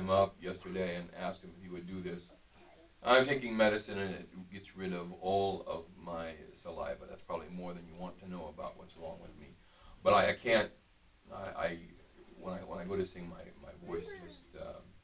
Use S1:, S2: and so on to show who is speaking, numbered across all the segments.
S1: him up yesterday and asked him if he would do this. I'm taking medicine and it gets rid of all of my saliva. That's probably more than you want to know about what's wrong with me. But I can't. I when I go to sing, my voice just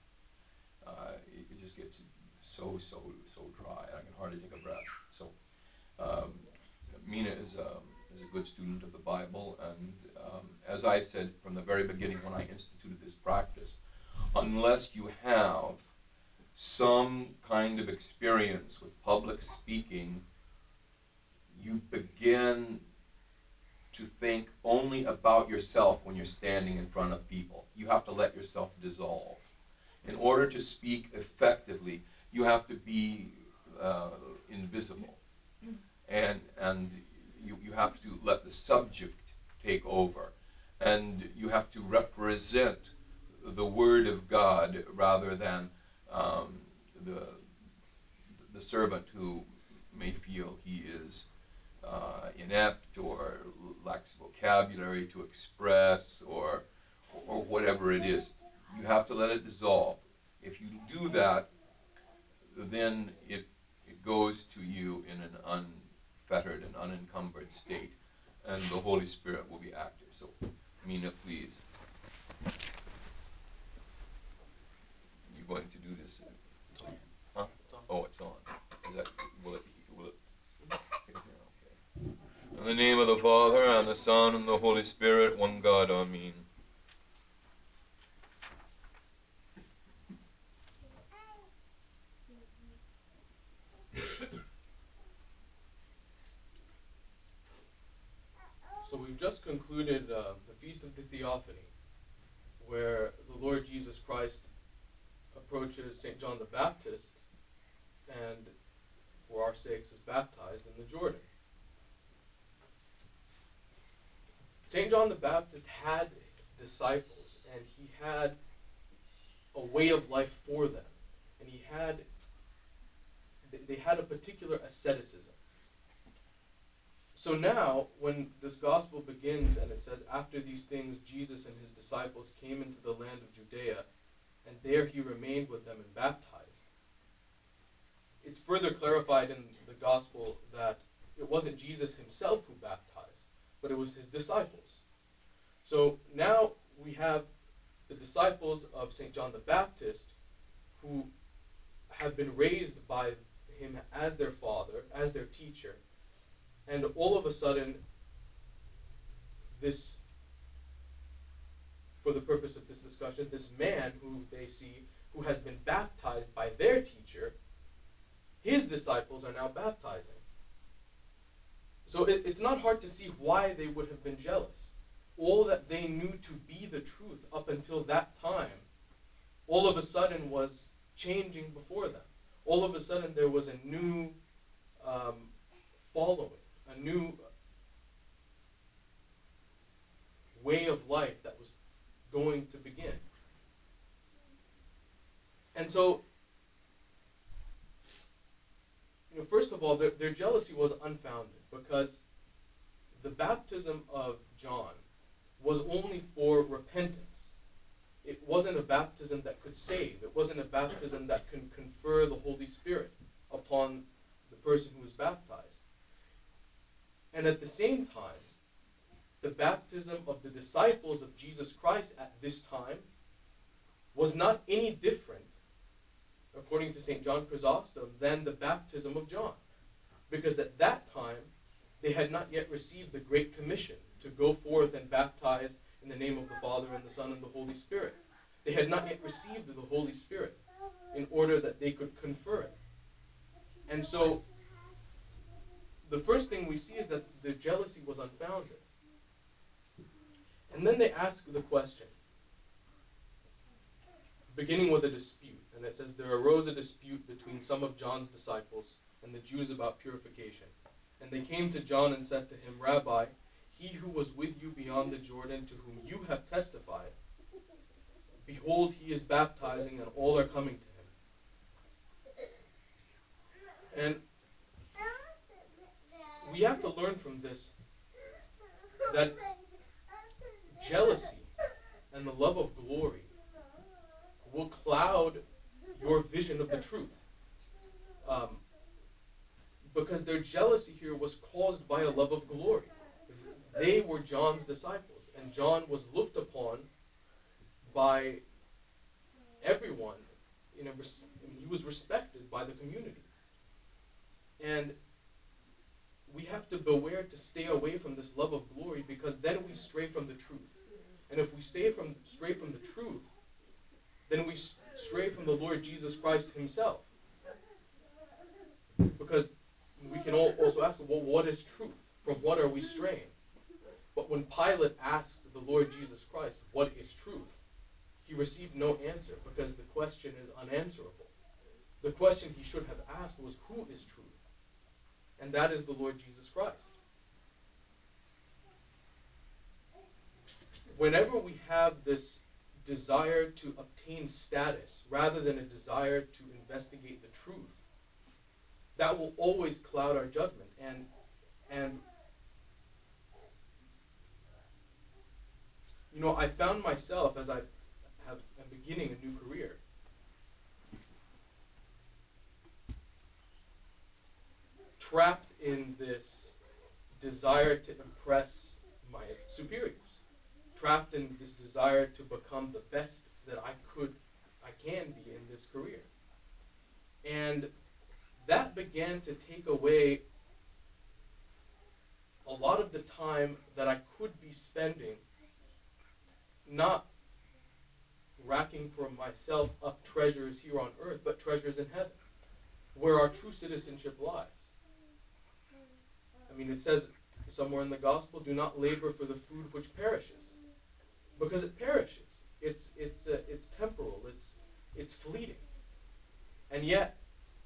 S1: it just gets so dry. I can hardly take a breath. So um, Mina is a good student of the Bible, and as I said from the very beginning when I instituted this practice, unless you have some kind of experience with public speaking, you begin to think only about yourself when you're standing in front of people. You have to let yourself dissolve. In order to speak effectively, you have to be invisible, and you have to let the subject take over, and you have to represent the Word of God rather than um, the the servant who may feel he is inept or lacks vocabulary to express or whatever it is. You have to let it dissolve. If you do that, then it goes to you in an unfettered and unencumbered state, and the Holy Spirit will be active. So, Mina, please, you're going to do this. Huh? Oh, it's on. Is that will it? Okay. In the name of the Father and the Son and the Holy Spirit, one God. Amen.
S2: So we've just concluded the Feast of the Theophany, where the Lord Jesus Christ approaches St. John the Baptist and, for our sakes, is baptized in the Jordan. St. John the Baptist had disciples, and he had a way of life for them, and they had a particular asceticism. So now, when this gospel begins and it says, after these things, Jesus and his disciples came into the land of Judea, and there he remained with them and baptized. It's further clarified in the gospel that it wasn't Jesus himself who baptized, but it was his disciples. So now we have the disciples of St. John the Baptist who have been raised by him as their father, as their teacher, and all of a sudden, this, for the purpose of this discussion, this man who they see, who has been baptized by their teacher, his disciples are now baptizing. So it's not hard to see why they would have been jealous. All that they knew to be the truth up until that time, all of a sudden was changing before them. All of a sudden there was a new following, a new way of life that was going to begin. And so, first of all, their jealousy was unfounded because the baptism of John was only for repentance. It wasn't a baptism that could save. It wasn't a baptism that can confer the Holy Spirit upon the person who was baptized. And at the same time, the baptism of the disciples of Jesus Christ at this time was not any different, according to St. John Chrysostom, than the baptism of John. Because at that time, they had not yet received the Great Commission to go forth and baptize in the name of the Father and the Son and the Holy Spirit. They had not yet received the Holy Spirit in order that they could confer it. And so, the first thing we see is that the jealousy was unfounded. And then they ask the question, beginning with a dispute. And it says, there arose a dispute between some of John's disciples and the Jews about purification. And they came to John and said to him, Rabbi, he who was with you beyond the Jordan, to whom you have testified, behold, he is baptizing, and all are coming to him. And we have to learn from this that jealousy and the love of glory will cloud your vision of the truth. Um, because their jealousy here was caused by a love of glory. They were John's disciples, and John was looked upon by everyone. He was respected by the community. And we have to beware to stay away from this love of glory, because then we stray from the truth. And if we stray from the truth, then we stray from the Lord Jesus Christ himself. Because we can also ask, well, what is truth? From what are we straying? But when Pilate asked the Lord Jesus Christ, what is truth? He received no answer, because the question is unanswerable. The question he should have asked was, who is truth? And that is the Lord Jesus Christ. Whenever we have this desire to obtain status rather than a desire to investigate the truth, that will always cloud our judgment. And I found myself, as am beginning a new career, trapped in this desire to impress my superiors, trapped in this desire to become the best that I can be in this career. And that began to take away a lot of the time that I could be spending not racking for myself up treasures here on earth, but treasures in heaven, where our true citizenship lies. It says somewhere in the gospel, do not labor for the food which perishes, because it perishes. It's temporal. It's fleeting. And yet,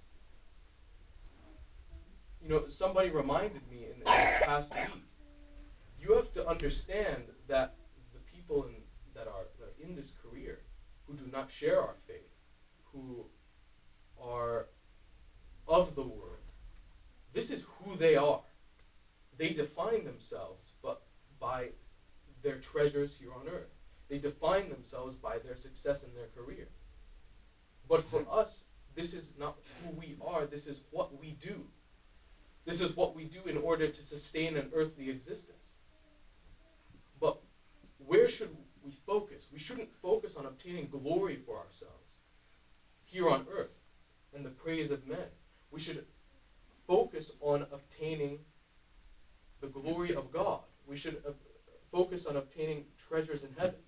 S2: somebody reminded me in this past week, you have to understand that the people that are in this career who do not share our faith, who are of the world, this is who they are. They define themselves but by their treasures here on earth. They define themselves by their success in their career. But for us, this is not who we are, this is what we do. This is what we do in order to sustain an earthly existence. But where should we focus? We shouldn't focus on obtaining glory for ourselves here on earth and the praise of men. We should focus on obtaining the glory of God. We should focus on obtaining treasures in heaven.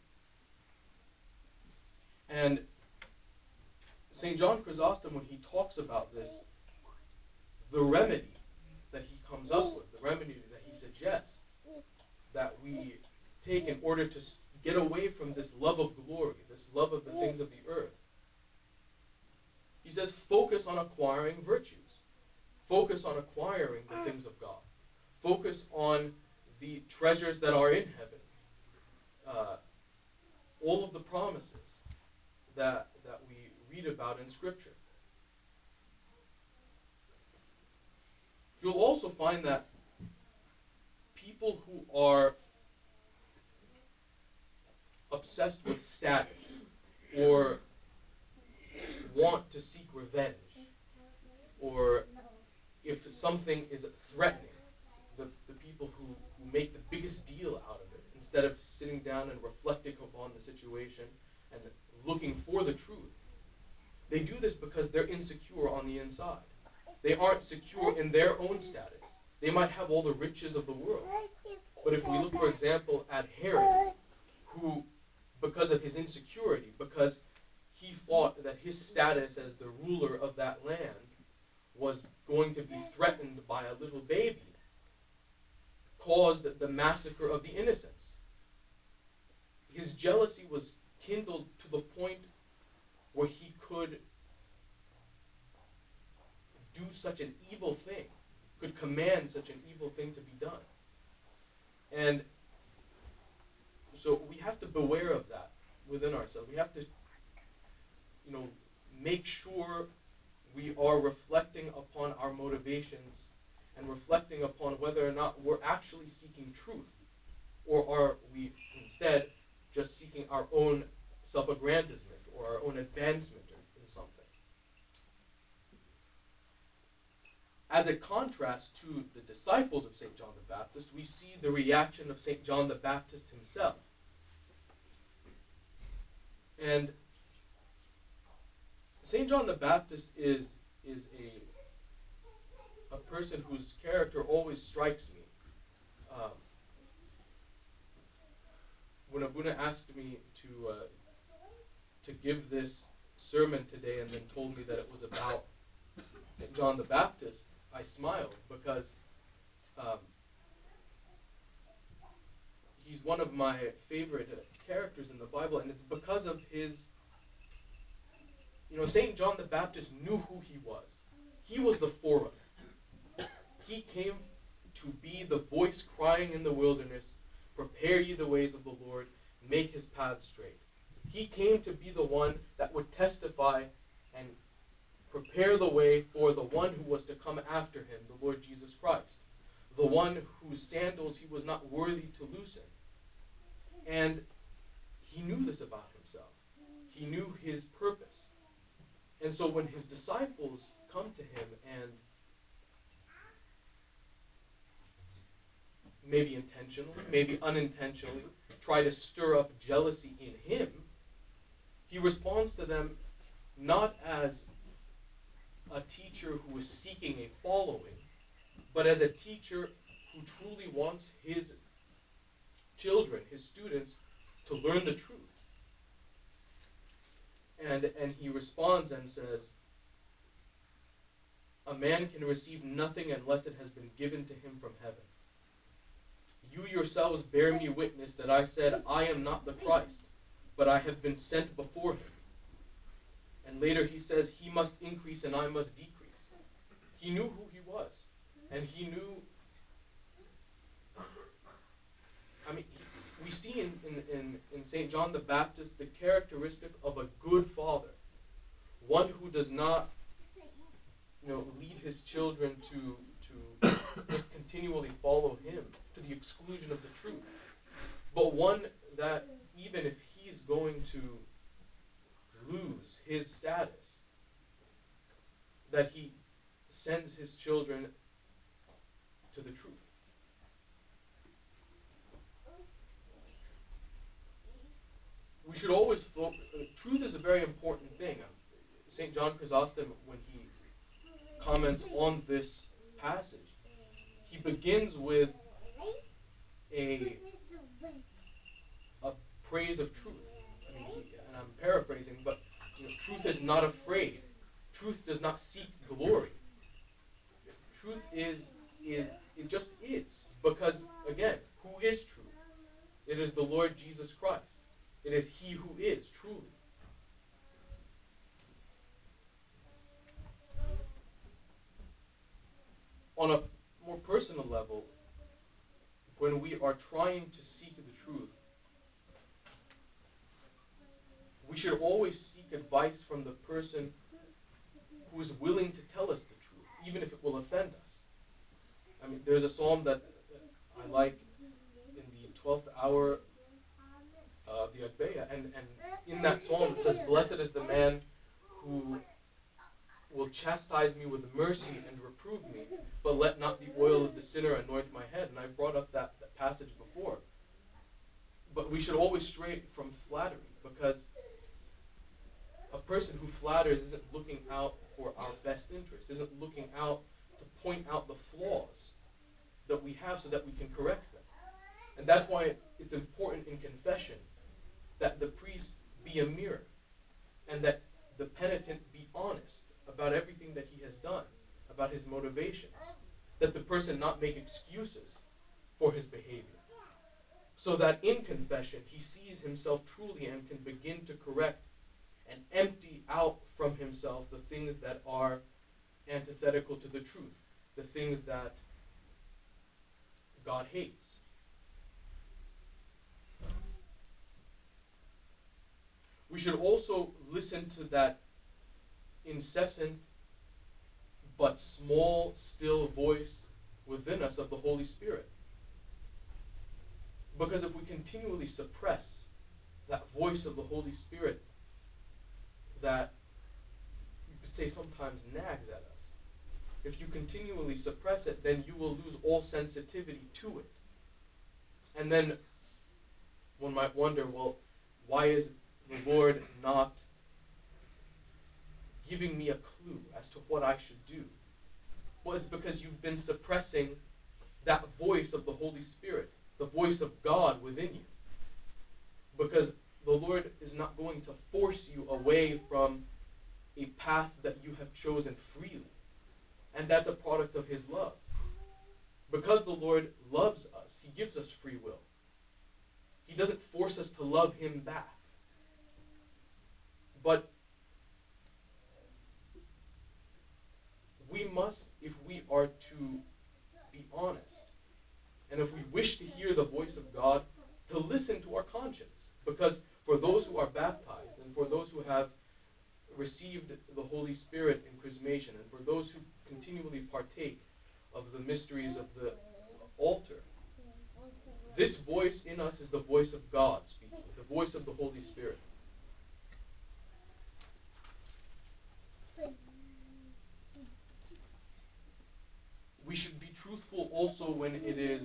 S2: And St. John Chrysostom, when he talks about this, the remedy that he comes up with, the remedy that he suggests that we take in order to get away from this love of glory, this love of the things of the earth, he says, focus on acquiring virtues. Focus on acquiring the things of God. Focus on the treasures that are in heaven. All of the promises that we read about in Scripture. You'll also find that people who are obsessed with status or want to seek revenge, or if something is threatening, the people who make the biggest deal out of it, instead of sitting down and reflecting upon the situation and looking for the truth, they do this because they're insecure on the inside. They aren't secure in their own status. They might have all the riches of the world. But if we look, for example, at Herod, who, because of his insecurity, because he thought that his status as the ruler of that land was going to be threatened by a little baby, caused the massacre of the innocents. His jealousy was kindled to the point where he could do such an evil thing, could command such an evil thing to be done. And so we have to beware of that within ourselves. We have to, make sure we are reflecting upon our motivations and reflecting upon whether or not we're actually seeking truth, or are we instead just seeking our own self-aggrandizement or our own advancement in something. As a contrast to the disciples of St. John the Baptist, we see the reaction of St. John the Baptist himself. And St. John the Baptist is a person whose character always strikes me. Um, when Abuna asked me to give this sermon today and then told me that it was about St. John the Baptist, I smiled because um, he's one of my favorite characters in the Bible, and it's because of his. St. John the Baptist knew who he was. He was the forerunner. He came to be the voice crying in the wilderness, prepare ye the ways of the Lord, make his paths straight. He came to be the one that would testify and prepare the way for the one who was to come after him, the Lord Jesus Christ, the one whose sandals he was not worthy to loosen. And he knew this about himself. He knew his purpose. And so when his disciples come to him and maybe intentionally, maybe unintentionally, try to stir up jealousy in him, he responds to them not as a teacher who is seeking a following, but as a teacher who truly wants his children, his students, to learn the truth. And he responds and says, a man can receive nothing unless it has been given to him from heaven. You yourselves bear me witness that I said, I am not the Christ, but I have been sent before him. And later he says, he must increase and I must decrease. He knew who he was. And he knew, we see in St. John the Baptist the characteristic of a good father. One who does not, lead his children to just continually follow him to the exclusion of the truth. But one that even if he's going to lose his status, that he sends his children to the truth. We should always truth is a very important thing. St. John Chrysostom, when he comments on this passage, he begins with a praise of truth. And I'm paraphrasing, but truth is not afraid. Truth does not seek glory. Truth is it just is, because again, who is truth? It is the Lord Jesus Christ. It is He who is truly. On a more personal level, when we are trying to seek the truth, we should always seek advice from the person who is willing to tell us the truth, even if it will offend us. There's a psalm that I like in the 12th hour of the Agbeya, and in that psalm it says, blessed is the man who will chastise me with mercy and reprove me, but let not the oil of the sinner anoint my head. And I brought up that passage before. But we should always stray from flattery, because a person who flatters isn't looking out for our best interest, isn't looking out to point out the flaws that we have so that we can correct them. And that's why it's important in confession that the priest be a mirror, and that the penitent be honest about everything that he has done, about his motivations, that the person not make excuses for his behavior, so that in confession he sees himself truly and can begin to correct and empty out from himself the things that are antithetical to the truth, the things that God hates. We should also listen to that incessant but small, still voice within us of the Holy Spirit. Because if we continually suppress that voice of the Holy Spirit that you could say sometimes nags at us. If you continually suppress it, then you will lose all sensitivity to it. And then one might wonder, well, why is the Lord not giving me a clue as to what I should do? Well, it's because you've been suppressing that voice of the Holy Spirit, the voice of God within you. Because the Lord is not going to force you away from a path that you have chosen freely. And that's a product of His love. Because the Lord loves us, He gives us free will. He doesn't force us to love Him back. But we must, if we are to be honest, and if we wish to hear the voice of God, to listen to our conscience. Because for those who are baptized, and for those who have received the Holy Spirit in chrismation, and for those who continually partake of the mysteries of the altar, this voice in us is the voice of God speaking, the voice of the Holy Spirit. We should be truthful also when it is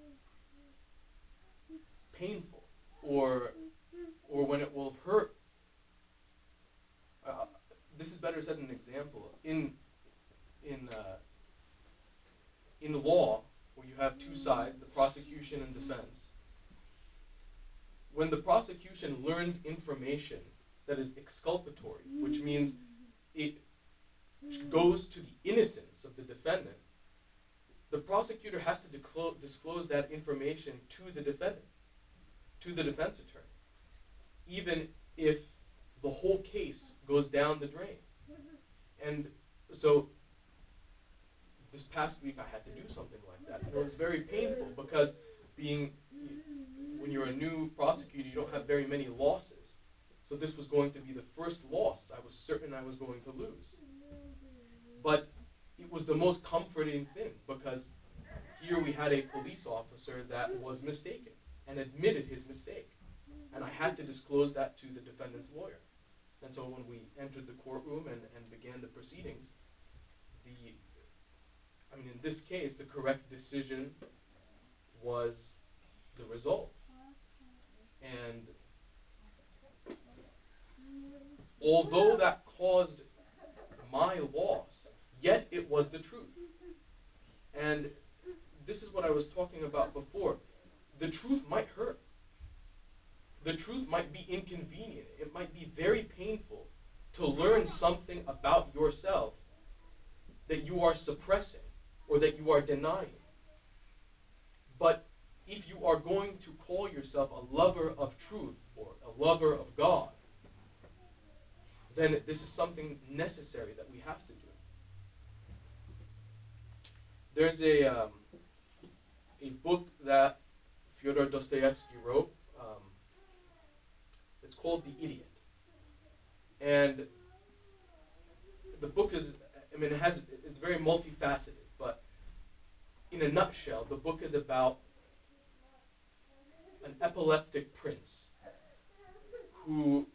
S2: painful, or when it will hurt. Uh, this is better said in an example. In in law, where you have two sides, the prosecution and defense, when the prosecution learns information that is exculpatory, which means it goes to the innocence of the defendant, the prosecutor has to disclose that information to the defendant, to the defense attorney, even if the whole case goes down the drain. And so this past week I had to do something like that. And it was very painful because when you're a new prosecutor, you don't have very many losses. So this was going to be the first loss I was certain I was going to lose. But it was the most comforting thing, because here we had a police officer that was mistaken and admitted his mistake. And I had to disclose that to the defendant's lawyer. And so when we entered the courtroom and began the proceedings, in this case, the correct decision was the result. And although that caused my loss, yet it was the truth. And this is what I was talking about before. The truth might hurt. The truth might be inconvenient. It might be very painful to learn something about yourself that you are suppressing or that you are denying. But if you are going to call yourself a lover of truth or a lover of God, then this is something necessary that we have to do. There's a book that Fyodor Dostoevsky wrote. It's called The Idiot. And the book is, it's very multifaceted, but in a nutshell, the book is about an epileptic prince who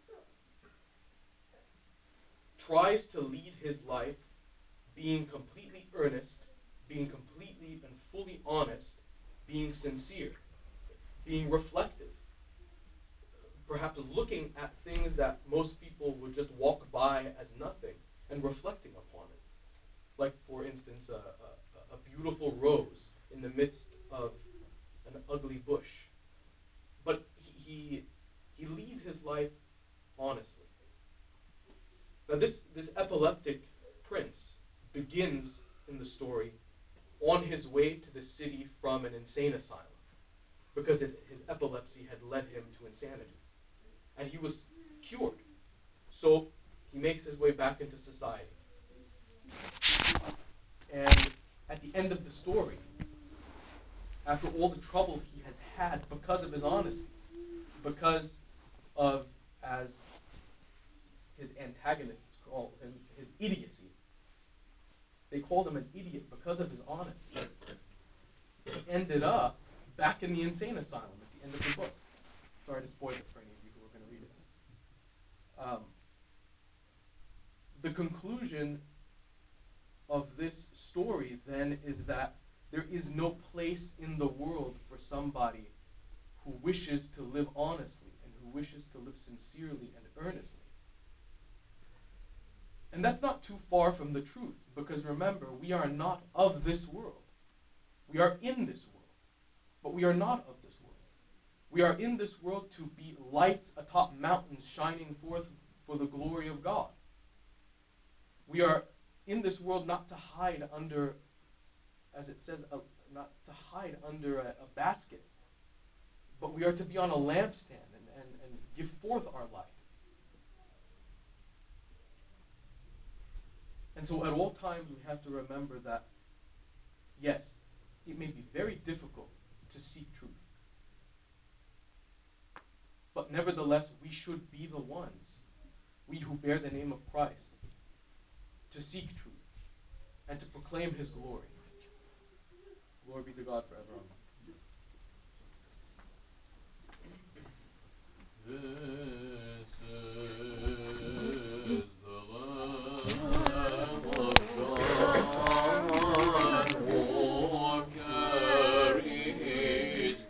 S2: tries to lead his life being completely earnest, being completely and fully honest, being sincere, being reflective, perhaps looking at things that most people would just walk by as nothing and reflecting upon it. Like, for instance, a beautiful rose in the midst of an ugly bush. But he leads his life honestly. Now, this epileptic prince begins in the story on his way to the city from an insane asylum, because his epilepsy had led him to insanity. And he was cured. So he makes his way back into society. And at the end of the story, after all the trouble he has had because of his honesty, because of, as his antagonists call him, his idiocy, they called him an idiot because of his honesty, he ended up back in the insane asylum at the end of the book. Sorry to spoil it for any of you who are going Um, the conclusion of this story then is that there is no place in the world for somebody who wishes to live honestly and who wishes to live sincerely and earnestly. And that's not too far from the truth, because remember, we are not of this world. We are in this world, but we are not of this world. We are in this world to be lights atop mountains shining forth for the glory of God. We are in this world not to hide under, as it says, not to hide under a basket, but we are to be on a lampstand and give forth our light. And so at all times we have to remember that, yes, it may be very difficult to seek truth. But nevertheless, we should be the ones, we who bear the name of Christ, to seek truth and to proclaim his glory. Glory be to God forever. Amen.
S3: This is